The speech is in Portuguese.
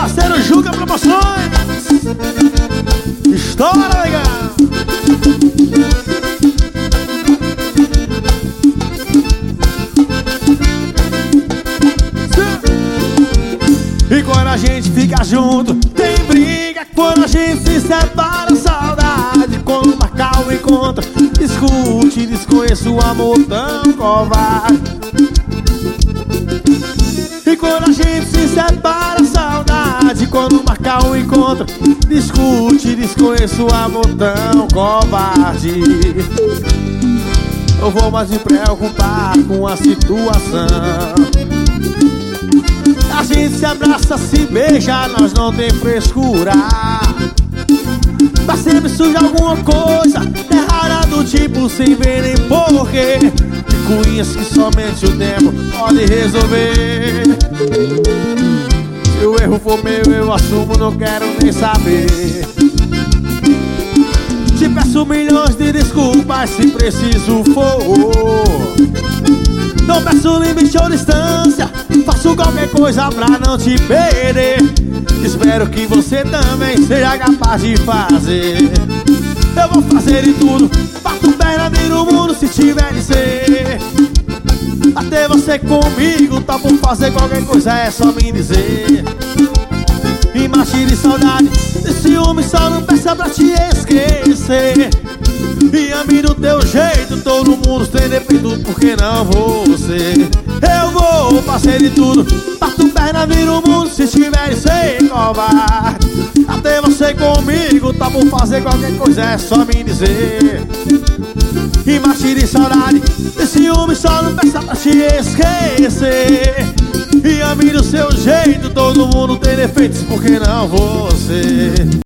parceiro Juca Promoções. Estoura, legal. E quando a gente fica junto, tem briga. Quando a gente se separa, saudade. Quando marcar o encontro, discute, desconheço o amor tão covarde. E quando a gente se separa, saudade. Quando marcar o encontro, discute, desconheço o amor tão covarde. Eu vou mais me preocupar com a situação. A gente se abraça, se beija, nós não tem frescura. Mas sempre surge alguma coisa errada do tipo sem ver nem porquê. Picuinhas que somente o tempo pode resolver. Se o erro for meu, eu assumo, não quero nem saber. Te peço milhões de desculpas se preciso for. Não peço limite ou distância, faço qualquer coisa pra não te perder. Espero que você também seja capaz de fazer. Eu vou fazer de tudo, bato perna, viro o mundo se tiver de ser. Até você comigo, tá por fazer qualquer coisa, é só me dizer. E mate de saudade, de ciúme, só não peça pra te esquecer. E ame do teu jeito, todo mundo tem defeito, por que não você? Eu vou fazer de tudo, bato perna, viro o mundo se tiver sem covarde. Até você comigo, tá por fazer qualquer coisa, é só me dizer. E mate de saudade, de ciúme, só não peça pra te esquecer. E ame do seu jeito, todo mundo tem defeitos, por que não você?